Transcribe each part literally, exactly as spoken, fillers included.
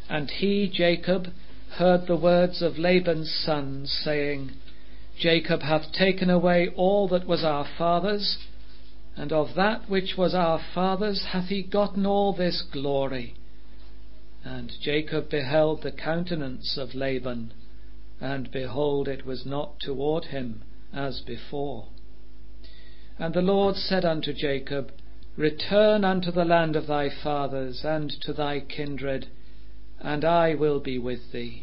And he, Jacob, heard the words of Laban's sons, saying, Jacob hath taken away all that was our father's, and of that which was our father's hath he gotten all this glory. And Jacob beheld the countenance of Laban, and behold, it was not toward him as before. And the Lord said unto Jacob, Return unto the land of thy fathers, and to thy kindred, and I will be with thee.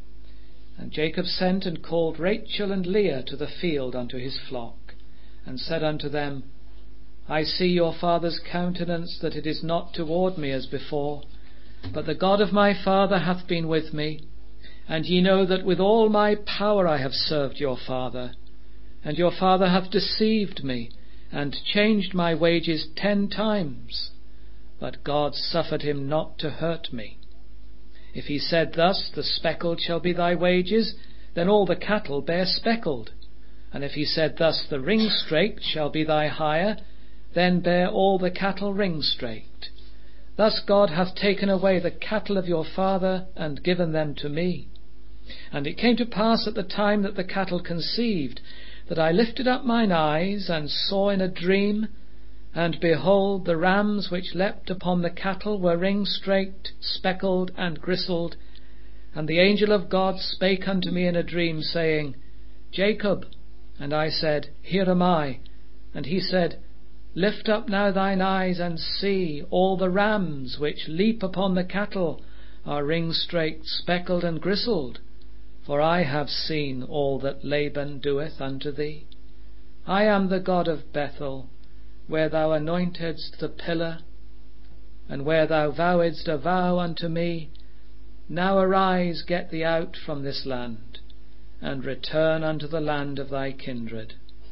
And Jacob sent and called Rachel and Leah to the field unto his flock, and said unto them, I see your father's countenance, that it is not toward me as before, but the God of my father hath been with me. And ye know that with all my power I have served your father. And your father hath deceived me, and changed my wages ten times. But God suffered him not to hurt me. If he said thus, The speckled shall be thy wages, then all the cattle bear speckled. And if he said thus, The ring-straked shall be thy hire, then bear all the cattle ring-straked. Thus God hath taken away the cattle of your father, and given them to me. And it came to pass at the time that the cattle conceived, that I lifted up mine eyes, and saw in a dream, and behold, the rams which leapt upon the cattle were ring-straked, speckled, and gristled. And the angel of God spake unto me in a dream, saying, Jacob. And I said, Here am I. And he said, Lift up now thine eyes, and see, all the rams which leap upon the cattle are ring-straked, speckled, and gristled. For I have seen all that Laban doeth unto thee. I am the God of Bethel, where thou anointedst the pillar, and where thou vowedst a vow unto me. Now arise, get thee out from this land, and return unto the land of thy kindred.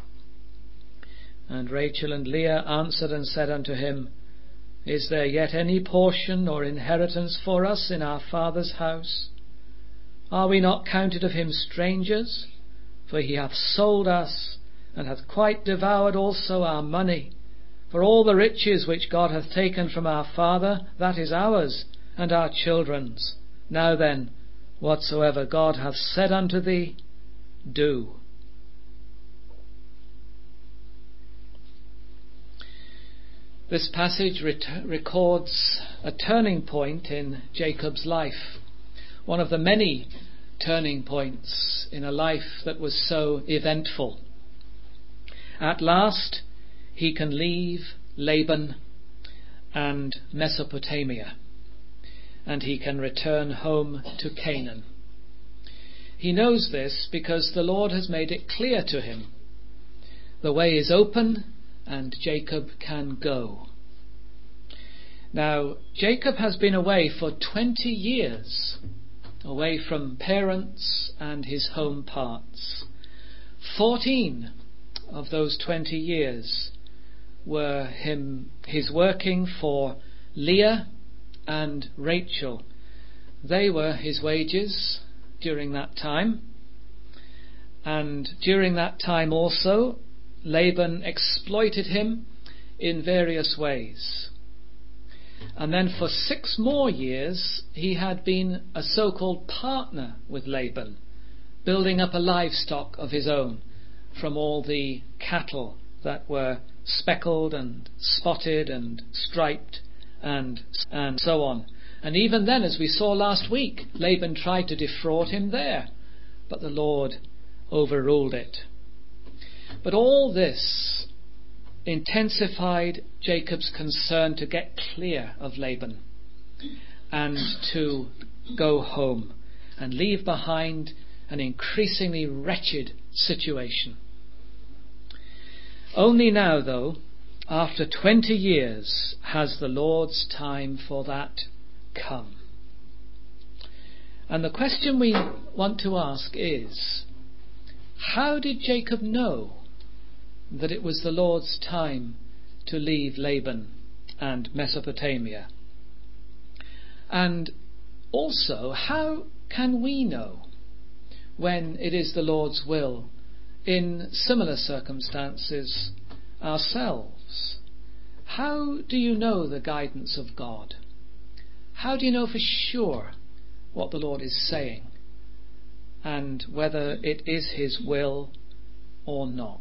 And Rachel and Leah answered and said unto him, Is there yet any portion or inheritance for us in our father's house? Are we not counted of him strangers? For he hath sold us, and hath quite devoured also our money. For all the riches which God hath taken from our father, that is ours, and our children's. Now then, whatsoever God hath said unto thee, do. This passage ret- records a turning point in Jacob's life, one of the many turning points in a life that was so eventful. At last, he can leave Laban and Mesopotamia, and he can return home to Canaan. He knows this because the Lord has made it clear to him. The way is open, and Jacob can go. Now, Jacob has been away for twenty years, away from parents and his home parts. Fourteen of those twenty years were him his working for Leah and Rachel. They were his wages during that time. And during that time also, Laban exploited him in various ways. And then for six more years, he had been a so-called partner with Laban, building up a livestock of his own from all the cattle that were speckled and spotted and striped and, and so on. And even then, as we saw last week, Laban tried to defraud him there, but the Lord overruled it. But all this intensified Jacob's concern to get clear of Laban and to go home and leave behind an increasingly wretched situation. Only now, though, after twenty years, has the Lord's time for that come. And the question we want to ask is, how did Jacob know that it was the Lord's time to leave Laban and Mesopotamia? And also, how can we know when it is the Lord's will in similar circumstances ourselves? How do you know the guidance of God? How do you know for sure what the Lord is saying and whether it is his will or not.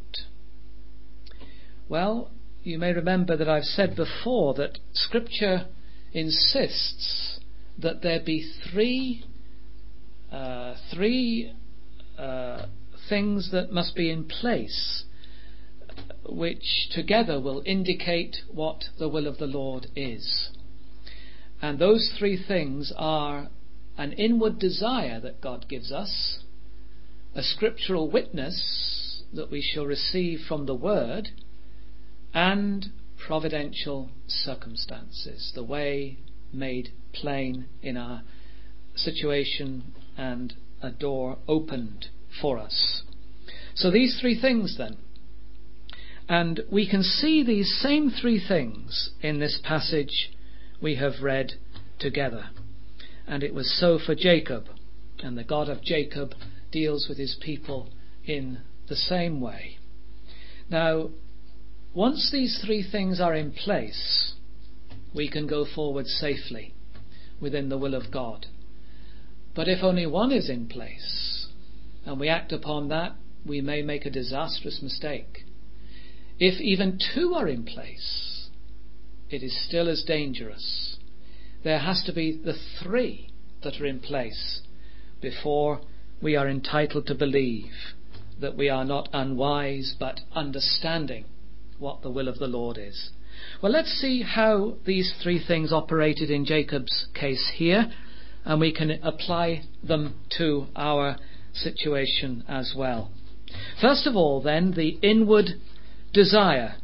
Well, you may remember that I've said before that Scripture insists that there be three uh, three uh, things that must be in place, which together will indicate what the will of the Lord is. And those three things are an inward desire that God gives us, a scriptural witness that we shall receive from the Word, and providential circumstances, the way made plain in our situation and a door opened for us. So these three things then. And we can see these same three things in this passage we have read together. And it was so for Jacob. And the God of Jacob deals with his people in the same way. Now, once these three things are in place, we can go forward safely within the will of God. But if only one is in place, and we act upon that, we may make a disastrous mistake. If even two are in place, it is still as dangerous. There has to be the three that are in place before we are entitled to believe that we are not unwise but understanding what the will of the Lord is. Well, let's see how these three things operated in Jacob's case here, and we can apply them to our situation as well. First of all, then, the inward desire.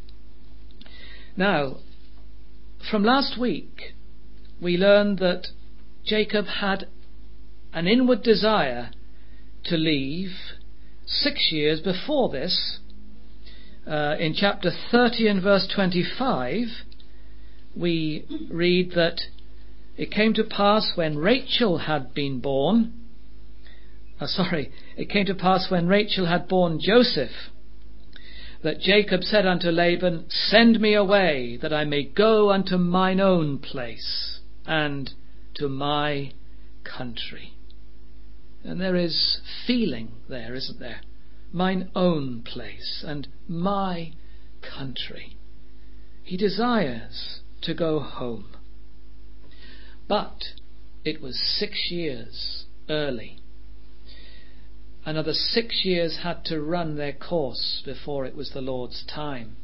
Now, from last week, we learned that Jacob had an inward desire to leave six years before this. Uh, in chapter thirty and verse twenty-five, we read that it came to pass when Rachel had been born, uh, sorry, it came to pass when Rachel had borne Joseph, that Jacob said unto Laban, Send me away, that I may go unto mine own place and to my country. And there is feeling there, isn't there? Mine own place and my country. He desires to go home. But it was six years early. Another six years had to run their course before it was the Lord's time.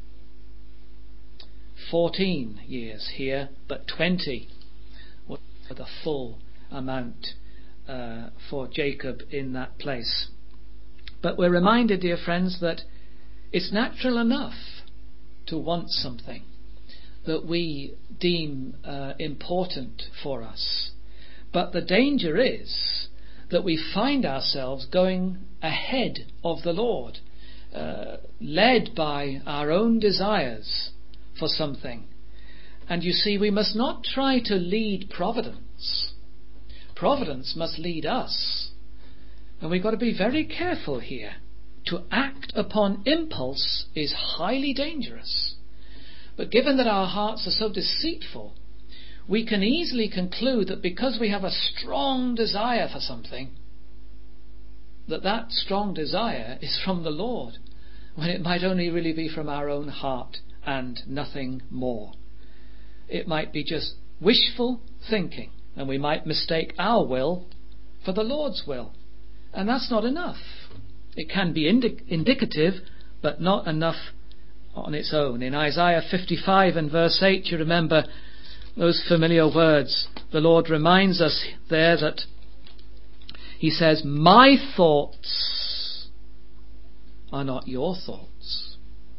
Fourteen years here, but twenty were the full amount uh, for Jacob in that place. But we're reminded, dear friends, that it's natural enough to want something that we deem uh, important for us. But the danger is that we find ourselves going ahead of the Lord, uh, led by our own desires for something. And you see, we must not try to lead providence. Providence must lead us. And we've got to be very careful here. To act upon impulse is highly dangerous. But given that our hearts are so deceitful, we can easily conclude that because we have a strong desire for something, that that strong desire is from the Lord, when it might only really be from our own heart and nothing more. It might be just wishful thinking, and we might mistake our will for the Lord's will. And that's not enough. It can be indic- indicative, but not enough on its own. In Isaiah fifty-five and verse eight, you remember those familiar words. The Lord reminds us there that he says, My thoughts are not your thoughts.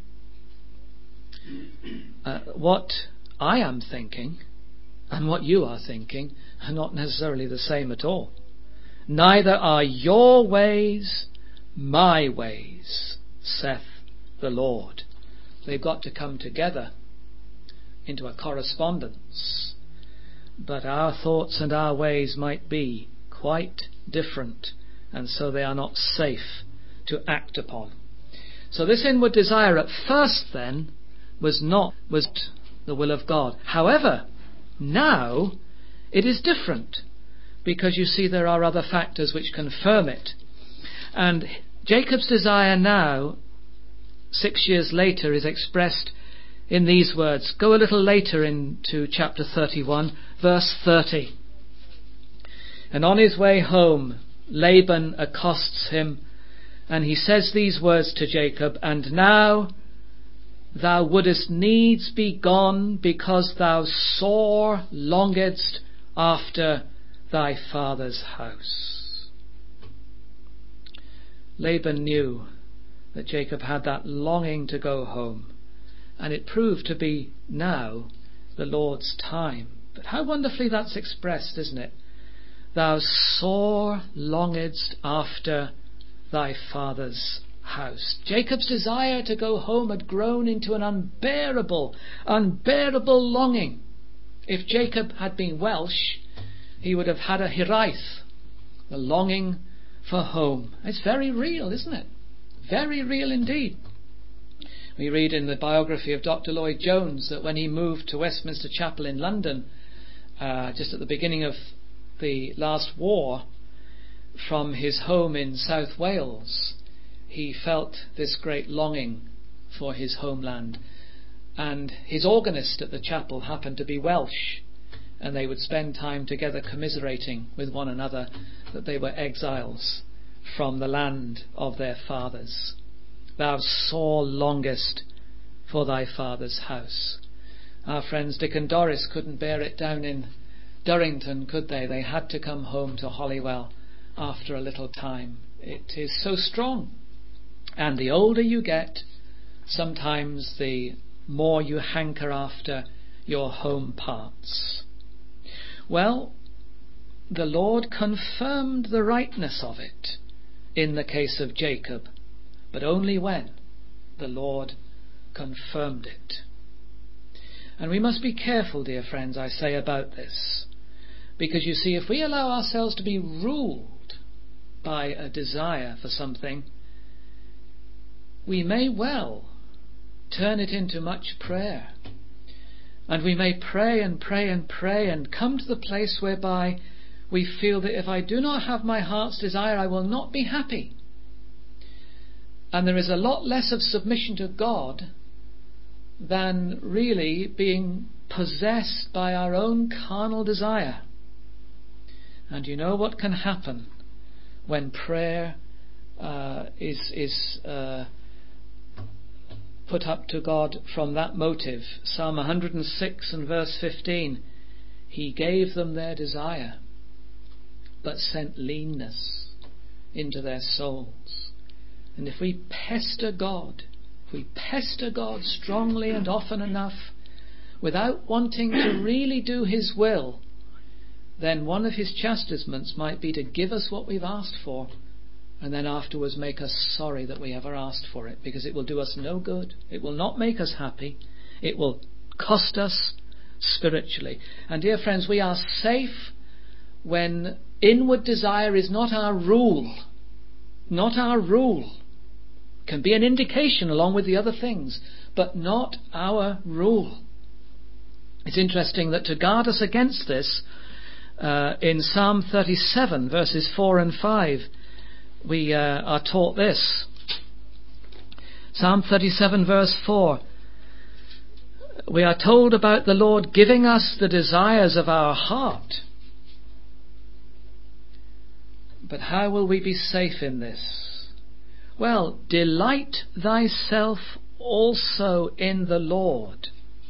Uh, what I am thinking and what you are thinking are not necessarily the same at all. Neither are your ways my ways, saith the Lord. They've got to come together into a correspondence. But our thoughts and our ways might be quite different, and so they are not safe to act upon. So this inward desire at first then was not was the will of God. However, now it is different, because you see there are other factors which confirm it. And Jacob's desire now, six years later, is expressed in these words. Go a little later into chapter thirty-one, verse thirty. And on his way home, Laban accosts him, and he says these words to Jacob, and now thou wouldest needs be gone, because thou sore longedst after thy father's house. Laban knew that Jacob had that longing to go home, and it proved to be now the Lord's time. But how wonderfully that's expressed, isn't it? Thou sore longedst after thy father's house. Jacob's desire to go home had grown into an unbearable, unbearable longing. If Jacob had been Welsh, he would have had a hiraeth, the longing for home. It's very real, isn't it? Very real indeed. We read in the biography of Doctor Lloyd Jones that when he moved to Westminster Chapel in London, uh, just at the beginning of the last war, from his home in South Wales, he felt this great longing for his homeland. And his organist at the chapel happened to be Welsh, and they would spend time together commiserating with one another that they were exiles from the land of their fathers. Thou sore longest for thy father's house. Our friends Dick and Doris couldn't bear it down in Durrington, could they? They had to come home to Holywell after a little time. It is so strong. And the older you get, sometimes the more you hanker after your home parts. Well, the Lord confirmed the rightness of it in the case of Jacob, but only when the Lord confirmed it. And we must be careful, dear friends, I say, about this. Because you see, if we allow ourselves to be ruled by a desire for something, we may well turn it into much prayer. And we may pray and pray and pray and come to the place whereby we feel that if I do not have my heart's desire, I will not be happy. And there is a lot less of submission to God than really being possessed by our own carnal desire. And you know what can happen when prayer uh, is is uh, put up to God from that motive. Psalm one hundred six and verse fifteen. He gave them their desire, but sent leanness into their souls. And if we pester God, if we pester God strongly and often enough, without wanting to really do His will, then one of His chastisements might be to give us what we've asked for, and then afterwards make us sorry that we ever asked for it, because it will do us no good. It will not make us happy. It will cost us spiritually. And dear friends, we are safe when inward desire is not our rule. Not our rule. It can be an indication along with the other things, but not our rule. It's interesting that to guard us against this, uh, in Psalm thirty-seven, verses four and five, we uh, are taught this. Psalm thirty-seven, verse four. We are told about the Lord giving us the desires of our heart. But how will we be safe in this? Well, delight thyself also in the Lord,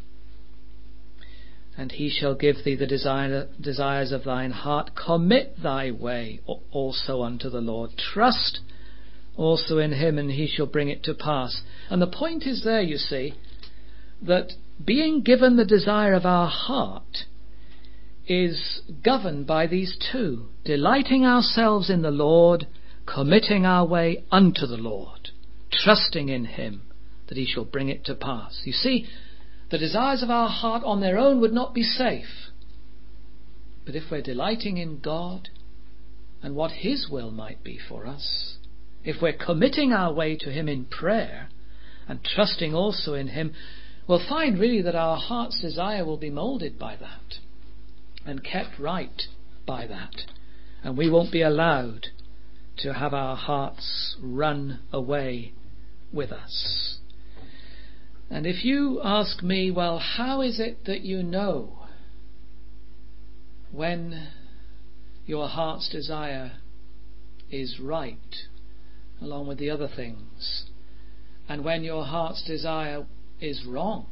and He shall give thee the desire, desires of thine heart. Commit thy way also unto the Lord. Trust also in Him, and He shall bring it to pass. And the point is there, you see, that being given the desire of our heart is governed by these two: delighting ourselves in the Lord, committing our way unto the Lord, trusting in Him that He shall bring it to pass. You see, the desires of our heart on their own would not be safe. But if we're delighting in God and what His will might be for us, if we're committing our way to Him in prayer and trusting also in Him, we'll find really that our heart's desire will be moulded by that and kept right by that. And we won't be allowed to have our hearts run away with us. And if you ask me, well, how is it that you know when your heart's desire is right, along with the other things, and when your heart's desire is wrong?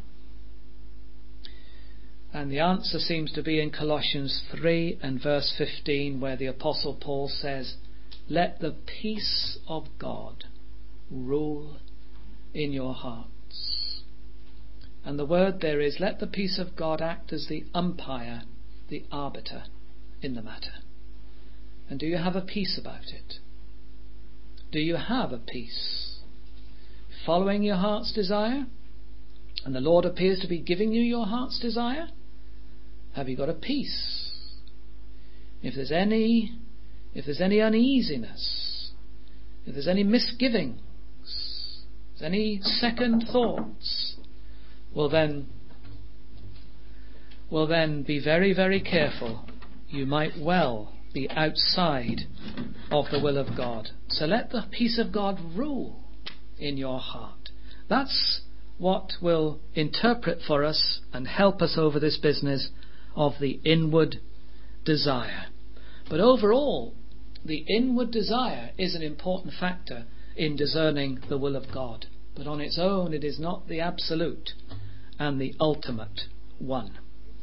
And the answer seems to be in Colossians three and verse fifteen, where the Apostle Paul says, "Let the peace of God rule in your hearts." And the word there is, let the peace of God act as the umpire, the arbiter in the matter. And do you have a peace about it? Do you have a peace? Following your heart's desire? And the Lord appears to be giving you your heart's desire? Have you got a peace? If there's any, if there's any uneasiness, if there's any misgivings, if there's any second thoughts, well then, well then be very, very careful. You might well be outside of the will of God. So let the peace of God rule in your heart. That's what will interpret for us and help us over this business of the inward desire. But overall, the inward desire is an important factor in discerning the will of God. But on its own, it is not the absolute and the ultimate one.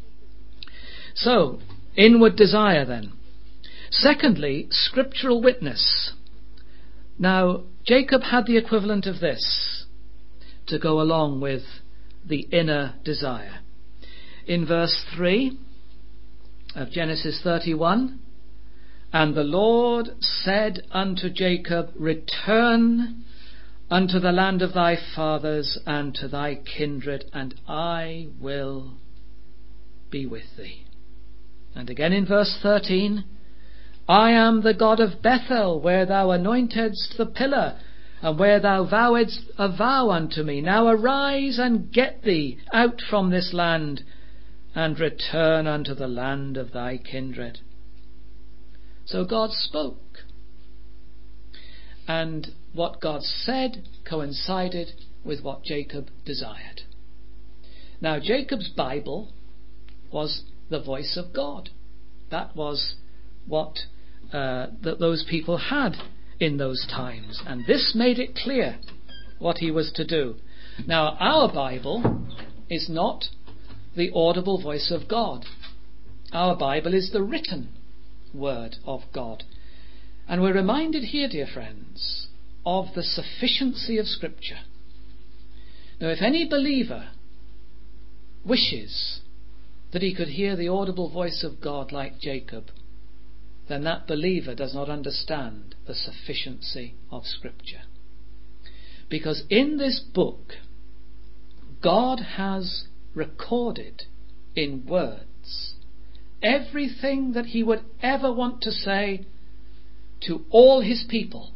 So, inward desire then. Secondly, scriptural witness. Now, Jacob had the equivalent of this to go along with the inner desire. In verse three of Genesis thirty-one, "And the Lord said unto Jacob, Return unto the land of thy fathers and to thy kindred, and I will be with thee." And again in verse thirteen, "I am the God of Bethel, where thou anointedst the pillar, and where thou vowedst a vow unto me. Now arise and get thee out from this land, and return unto the land of thy kindred." So God spoke. And what God said coincided with what Jacob desired. Now Jacob's Bible was the voice of God. That was what uh, that those people had in those times. And this made it clear what he was to do. Now our Bible is not the audible voice of God. Our Bible is the written word of God. And we're reminded here, dear friends, of the sufficiency of Scripture. Now, if any believer wishes that he could hear the audible voice of God like Jacob, then that believer does not understand the sufficiency of Scripture. Because in this book, God has recorded in words everything that he would ever want to say to all his people.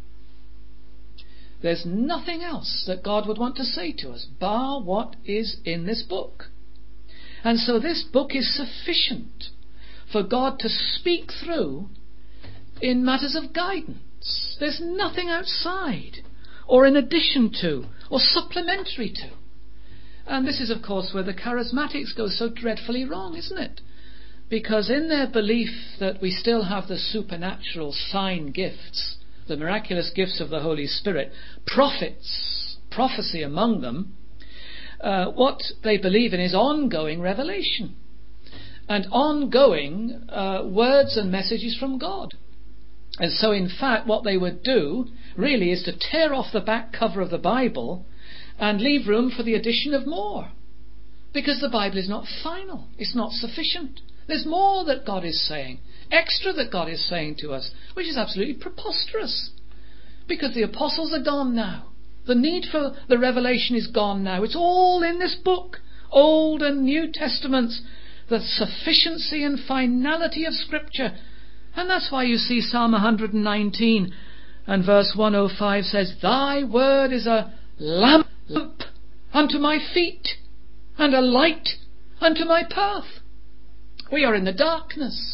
There's nothing else that God would want to say to us bar what is in this book. And so this book is sufficient for God to speak through in matters of guidance. There's nothing outside or in addition to or supplementary to. And this is, of course, where the charismatics go so dreadfully wrong, isn't it? Because in their belief that we still have the supernatural sign gifts, the miraculous gifts of the Holy Spirit, prophets, prophecy among them, uh, what they believe in is ongoing revelation and ongoing uh, words and messages from God. And so, in fact, what they would do really is to tear off the back cover of the Bible and leave room for the addition of more. Because the Bible is not final. It's not sufficient. There's more that God is saying, extra that God is saying to us, which is absolutely preposterous. Because the apostles are gone now. The need for the revelation is gone now. It's all in this book, Old and New Testaments, the sufficiency and finality of Scripture. And that's why you see Psalm one nineteen and verse one oh five says, "Thy word is a lamp unto my feet and a light unto my path." We are in the darkness.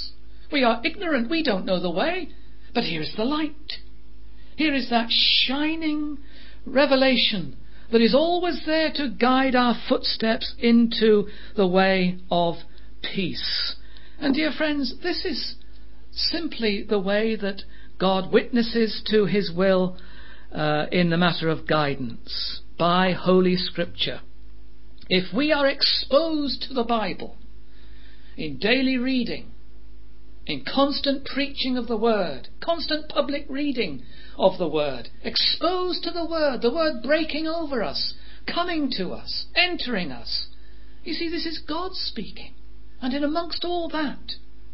We are ignorant. We don't know the way. But here is the light. Here is that shining revelation that is always there to guide our footsteps into the way of peace. And dear friends, this is simply the way that God witnesses to his will uh, in the matter of guidance, by Holy Scripture. If we are exposed to the Bible in daily reading, in constant preaching of the Word, constant public reading of the Word, exposed to the Word, the Word breaking over us, coming to us, entering us. You see, this is God speaking. And in amongst all that,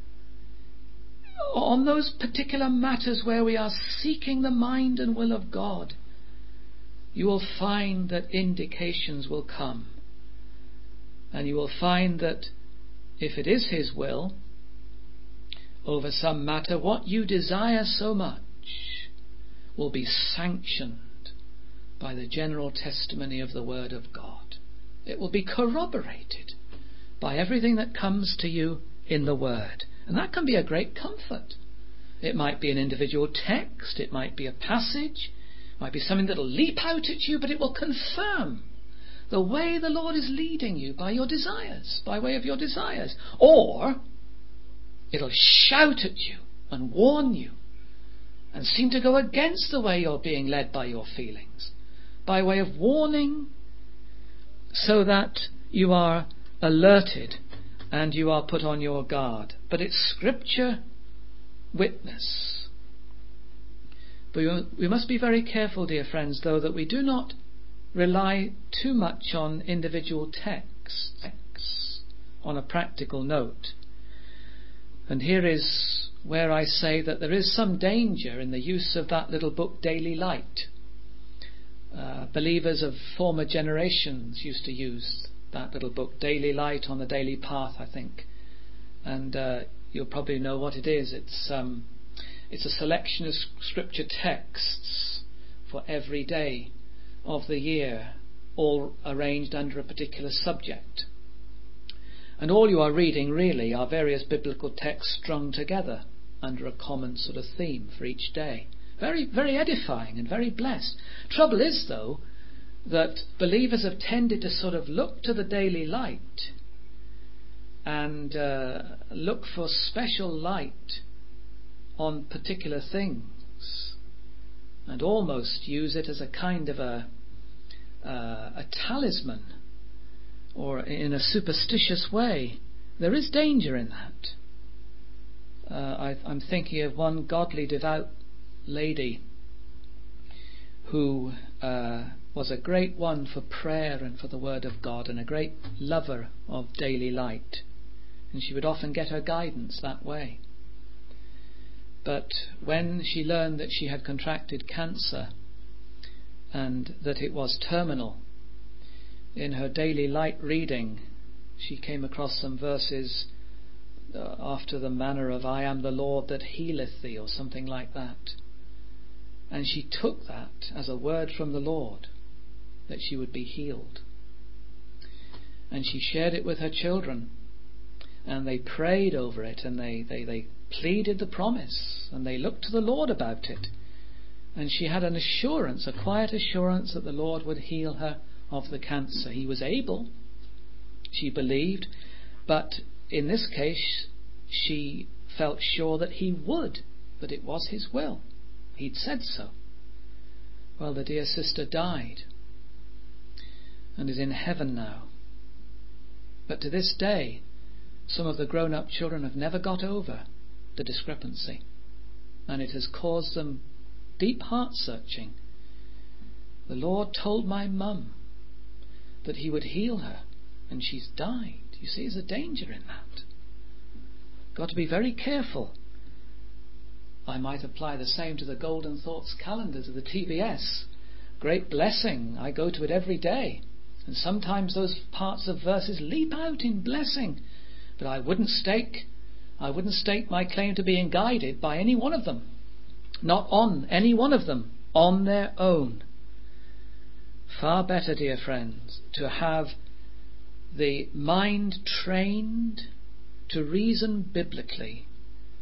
on those particular matters where we are seeking the mind and will of God, you will find that indications will come. And you will find that if it is his will over some matter, what you desire so much will be sanctioned by the general testimony of the Word of God. It will be corroborated by everything that comes to you in the Word. And that can be a great comfort. It might be an individual text, it might be a passage, it might be something that will leap out at you, but it will confirm the way the Lord is leading you by your desires, by way of your desires. Or it'll shout at you and warn you and seem to go against the way you're being led by your feelings, by way of warning, so that you are alerted and you are put on your guard. But it's Scripture witness. But we must be very careful, dear friends, though, that we do not rely too much on individual texts on a practical note. And here is where I say that there is some danger in the use of that little book, Daily Light. Uh, believers of former generations used to use that little book, Daily Light on the Daily Path, I think. And uh, you'll probably know what it is. It's um, it's a selection of scripture texts for every day of the year, all arranged under a particular subject. And all you are reading really are various biblical texts strung together under a common sort of theme for each day. Very, very edifying and very blessed. Trouble is, though, that believers have tended to sort of look to the Daily Light and uh, look for special light on particular things, and almost use it as a kind of a uh, a talisman, or in a superstitious way. There is danger in that. Uh, I, I'm thinking of one godly, devout lady who uh, was a great one for prayer and for the Word of God, and a great lover of Daily Light. And she would often get her guidance that way. But when she learned that she had contracted cancer and that it was terminal, in her Daily Light reading she came across some verses uh, after the manner of I am the Lord that healeth thee, or something like that. And she took that as a word from the Lord that she would be healed. And she shared it with her children, and they prayed over it, and they, they, they pleaded the promise, and they looked to the Lord about it. And she had an assurance, a quiet assurance, that the Lord would heal her of the cancer. He was able, she believed, but in this case she felt sure that he would, that it was his will. He'd said so. Well, the dear sister died and is in heaven now. But to this day, some of the grown-up children have never got over the discrepancy, and it has caused them deep heart-searching. The Lord told my mum that he would heal her, and she's died. You see, there's a danger in that. Got to be very careful. I might apply the same to the Golden Thoughts calendars of the T B S. Great blessing. I go to it every day. And sometimes those parts of verses leap out in blessing. But I wouldn't stake, I wouldn't stake my claim to being guided by any one of them. Not on any one of them, on their own. Far better, dear friends, to have the mind trained to reason biblically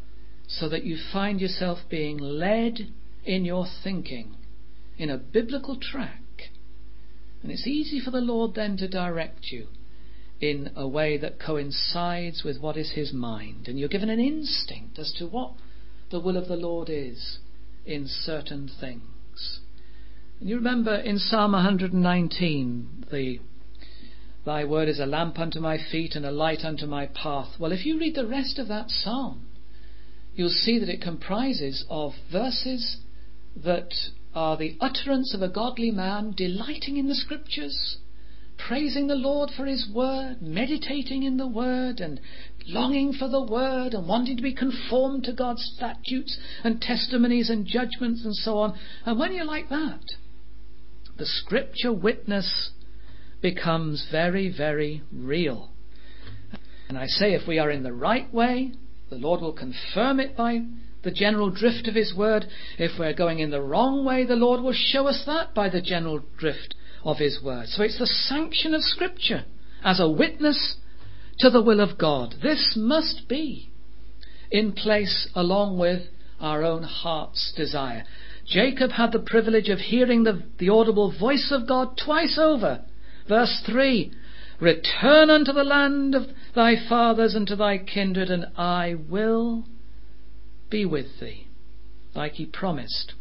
so that you find yourself being led in your thinking in a biblical track. And it's easy for the Lord then to direct you in a way that coincides with what is his mind. And you're given an instinct as to what the will of the Lord is in certain things. And you remember in Psalm one nineteen, the thy word is a lamp unto my feet and a light unto my path. Well, if you read the rest of that psalm, you'll see that it comprises of verses that are the utterance of a godly man delighting in the scriptures, praising the Lord for his word, meditating in the word and longing for the word and wanting to be conformed to God's statutes and testimonies and judgments and so on. And when you're like that, the scripture witness becomes very, very real. And I say, if we are in the right way, the Lord will confirm it by the general drift of his word. If we're going in the wrong way, the Lord will show us that by the general drift of his word. So it's the sanction of scripture as a witness to the will of God. This must be in place along with our own heart's desire. Jacob had the privilege of hearing the, the audible voice of God twice over. Verse three, return unto the land of thy fathers and to thy kindred, and I will be with thee, like he promised.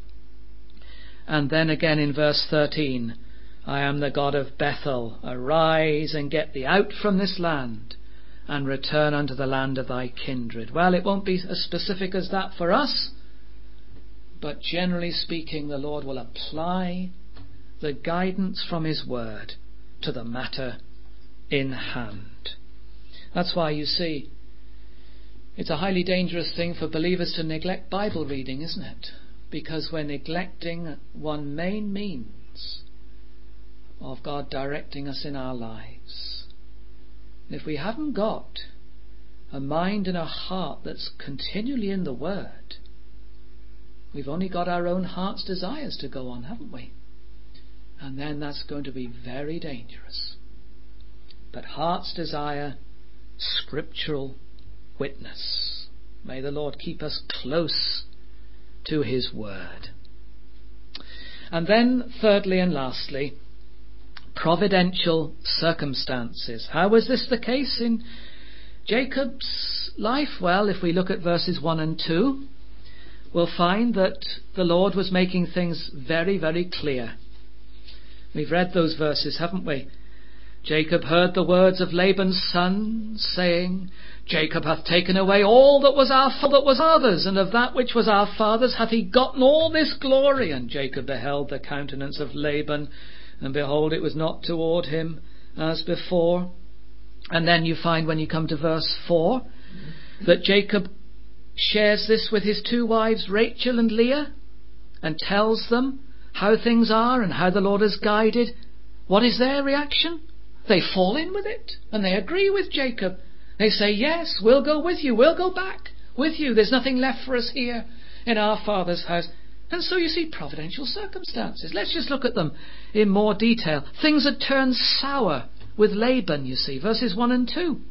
And then again in verse thirteen, I am the God of Bethel. Arise and get thee out from this land and return unto the land of thy kindred. Well, it won't be as specific as that for us, but generally speaking, the Lord will apply the guidance from his word to the matter in hand. That's why you see it's a highly dangerous thing for believers to neglect Bible reading, isn't it? Because we're neglecting one main means of God directing us in our lives. And if we haven't got a mind and a heart that's continually in the Word, we've only got our own heart's desires to go on, haven't we? And then that's going to be very dangerous. But heart's desire, scriptural witness. May the Lord keep us close to his word. And then thirdly and lastly, providential circumstances. How was this the case in Jacob's life? Well, if we look at verses one and two, we'll find that the Lord was making things very, very clear. We've read those verses, haven't we? Jacob heard the words of Laban's son, saying, Jacob hath taken away all that was our that was others, and of that which was our father's hath he gotten all this glory. And Jacob beheld the countenance of Laban, and behold, it was not toward him as before. And then you find when you come to verse four, that Jacob shares this with his two wives, Rachel and Leah, and tells them how things are and how the Lord has guided. What is their reaction? They fall in with it and they agree with Jacob. They say, yes, we'll go with you. We'll go back with you. There's nothing left for us here in our father's house. And so you see providential circumstances. Let's just look at them in more detail. Things had turned sour with Laban, you see, verses one and two.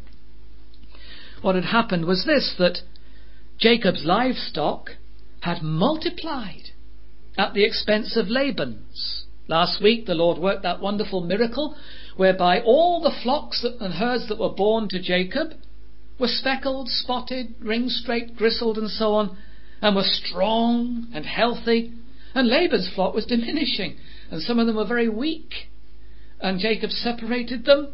What had happened was this, that Jacob's livestock had multiplied at the expense of Laban's. Last week the Lord worked that wonderful miracle whereby all the flocks and herds that were born to Jacob were speckled, spotted, ring-straight, gristled and so on, and were strong and healthy. And Laban's flock was diminishing, and some of them were very weak. And Jacob separated them,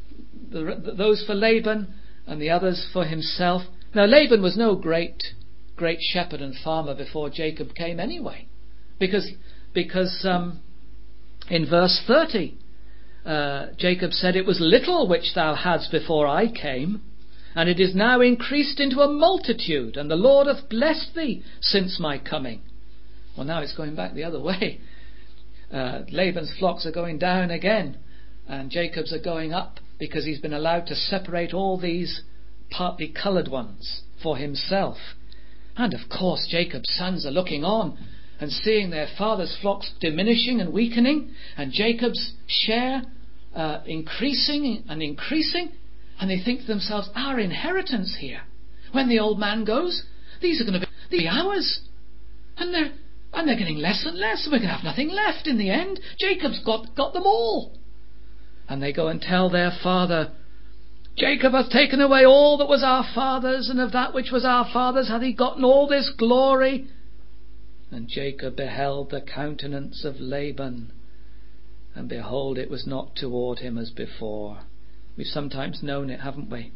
the, those for Laban and the others for himself. Now Laban was no great, great shepherd and farmer before Jacob came anyway, because because um, in verse thirty, uh, Jacob said, it was little which thou hadst before I came, and it is now increased into a multitude, and the Lord hath blessed thee since my coming. Well, now it's going back the other way. Uh, Laban's flocks are going down again, and Jacob's are going up, because he's been allowed to separate all these partly coloured ones for himself. And of course Jacob's sons are looking on and seeing their father's flocks diminishing and weakening, and Jacob's share uh, increasing and increasing, and they think to themselves, our inheritance here, when the old man goes, these are going to be, the hours. And they're, and they're getting less and less. We're going to have nothing left in the end. Jacob's got, got them all. And they go and tell their father, Jacob hath taken away all that was our father's, and of that which was our father's hath he gotten all this glory. And Jacob beheld the countenance of Laban, and behold, it was not toward him as before. We've sometimes known it, haven't we?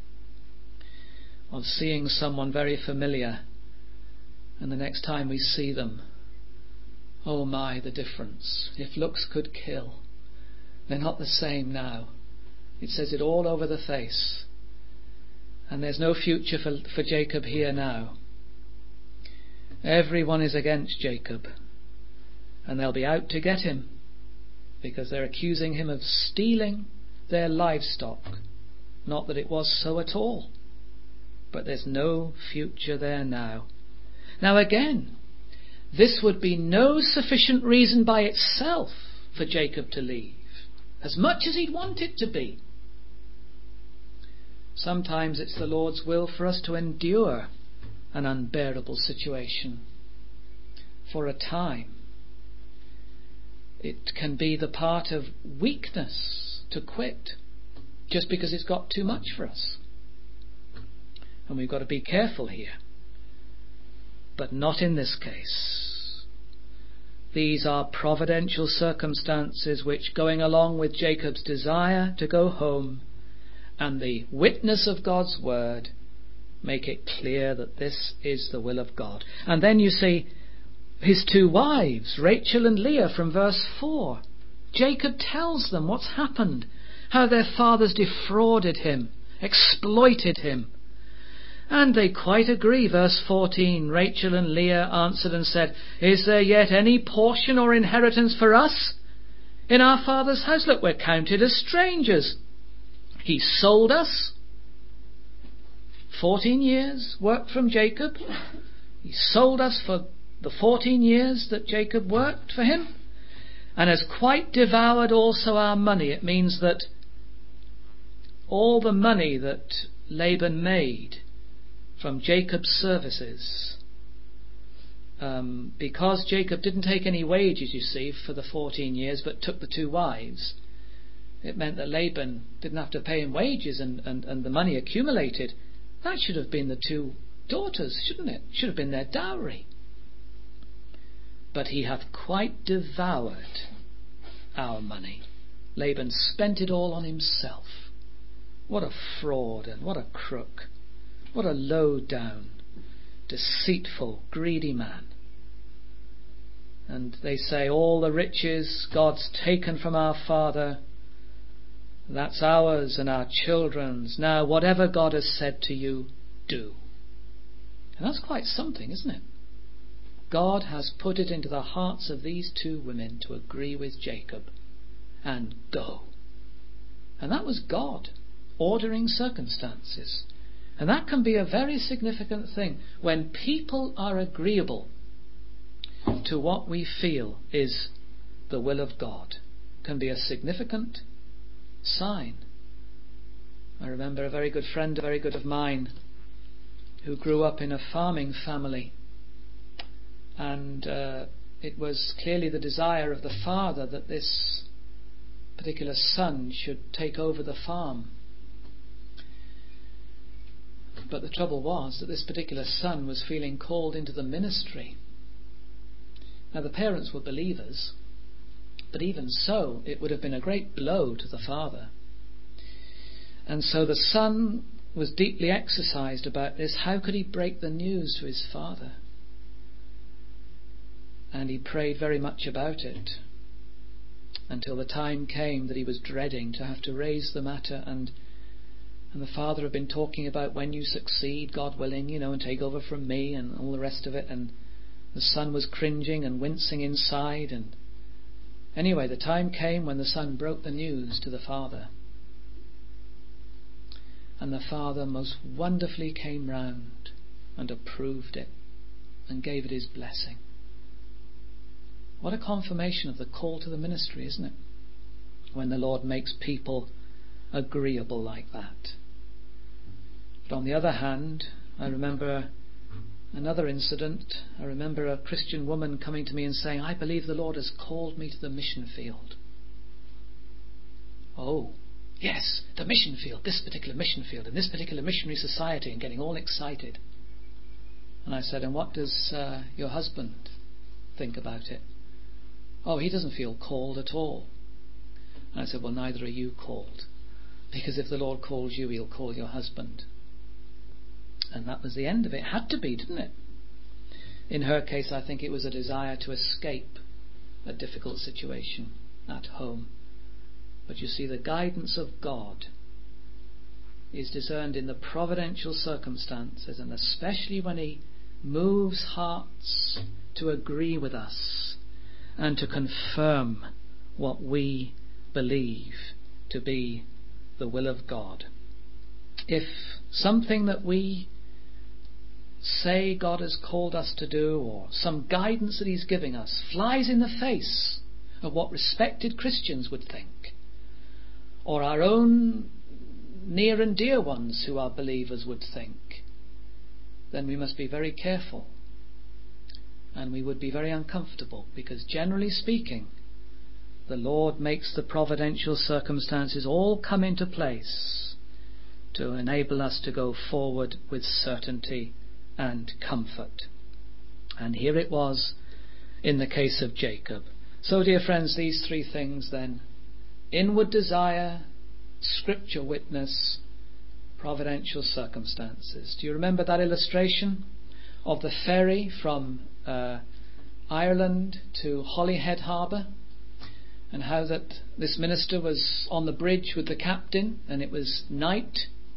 Of seeing someone very familiar, and the next time we see them, oh my, the difference. If looks could kill, they're not the same now. It says it all over the face. And there's no future for, for Jacob here now. Everyone is against Jacob, and they'll be out to get him, because they're accusing him of stealing their livestock. Not that it was so at all, but there's no future there now. Now again, this would be no sufficient reason by itself for Jacob to leave, as much as he'd want it to be. Sometimes it's the Lord's will for us to endure an unbearable situation for a time. It can be the part of weakness to quit just because it's got too much for us. And we've got to be careful here. But not in this case. These are providential circumstances which, going along with Jacob's desire to go home and the witness of God's word, make it clear that this is the will of God. And then you see his two wives, Rachel and Leah, from verse four. Jacob tells them what's happened, how their fathers defrauded him, exploited him. And they quite agree. Verse fourteen, Rachel and Leah answered and said, Is there yet any portion or inheritance for us in our father's house? Look, we're counted as strangers. He sold us. fourteen years worked from Jacob. He sold us for the fourteen years that Jacob worked for him, and has quite devoured also our money. It means that all the money that Laban made from Jacob's services, um, because Jacob didn't take any wages, you see, for the fourteen years, but took the two wives, it meant that Laban didn't have to pay him wages, and, and, and the money accumulated. That should have been the two daughters, shouldn't it? Should have been their dowry. But he hath quite devoured our money. Laban spent it all on himself. What a fraud, and what a crook. What a low down, deceitful, greedy man. And they say, all the riches God's taken from our father, that's ours and our children's. Now, whatever God has said to you, do. And that's quite something, isn't it? God has put it into the hearts of these two women to agree with Jacob and go. And that was God ordering circumstances. And that can be a very significant thing. When people are agreeable to what we feel is the will of God, can be a significant sign. I remember a very good friend, a very good of mine, who grew up in a farming family, and uh, it was clearly the desire of the father that this particular son should take over the farm. But the trouble was that this particular son was feeling called into the ministry. Now the parents were believers, but even so it would have been a great blow to the father. And so the son was deeply exercised about this. How could he break the news to his father? And he prayed very much about it, until the time came that he was dreading to have to raise the matter. And And the father had been talking about, when you succeed, God willing, you know, and take over from me and all the rest of it. And the son was cringing and wincing inside. And anyway, the time came when the son broke the news to the father. And the father most wonderfully came round and approved it and gave it his blessing. What a confirmation of the call to the ministry, isn't it? When the Lord makes people agreeable like that. But on the other hand, I remember Another incident, I remember a Christian woman coming to me and saying, I believe the Lord has called me to the mission field. Oh, yes, the mission field, this particular mission field, in this particular missionary society, and getting all excited. And I said, and what does uh, your husband think about it? Oh, he doesn't feel called at all. And I said, well, neither are you called. Because if the Lord calls you, he'll call your husband. And that was the end of it. It had to be, didn't it? In her case, I think it was a desire to escape a difficult situation at home. But you see, the guidance of God is discerned in the providential circumstances, and especially when he moves hearts to agree with us and to confirm what we believe to be the will of God. If something that we say God has called us to do, or some guidance that he's giving us, flies in the face of what respected Christians would think, or our own near and dear ones who are believers would think, then we must be very careful, and we would be very uncomfortable, because generally speaking, the Lord makes the providential circumstances all come into place to enable us to go forward with certainty and comfort. And here it was in the case of Jacob. So, dear friends, these three things then: inward desire, scripture witness, providential circumstances. Do you remember that illustration of the ferry from uh, Ireland to Holyhead Harbour, and how that this minister was on the bridge with the captain, and it was night,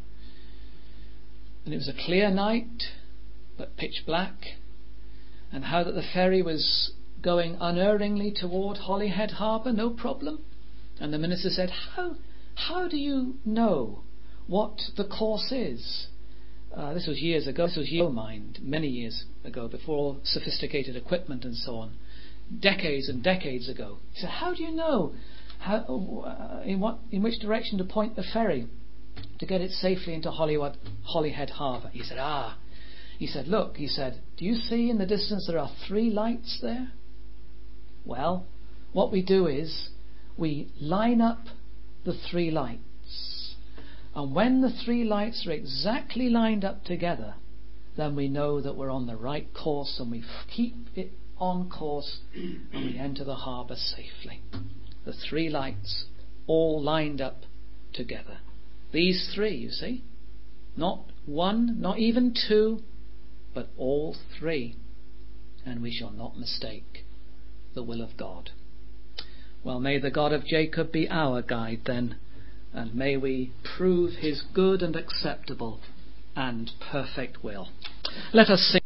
and it was a clear night but pitch black, and how that the ferry was going unerringly toward Holyhead Harbour, no problem. And the minister said, how how do you know what the course is? Uh, this was years ago. This was your mind, many years ago, before sophisticated equipment and so on. Decades and decades ago. He said, how do you know how, uh, in what in which direction to point the ferry to get it safely into Hollywood, Holyhead Harbour? He said, ah. He said, look, he said, do you see in the distance there are three lights there? Well, what we do is we line up the three lights. And when the three lights are exactly lined up together, then we know that we're on the right course, and we keep it on course, and we enter the harbour safely. The three lights all lined up together. These three, you see, not one, not even two, but all three. And we shall not mistake the will of God. Well, may the God of Jacob be our guide then, and may we prove his good and acceptable and perfect will. Let us sing.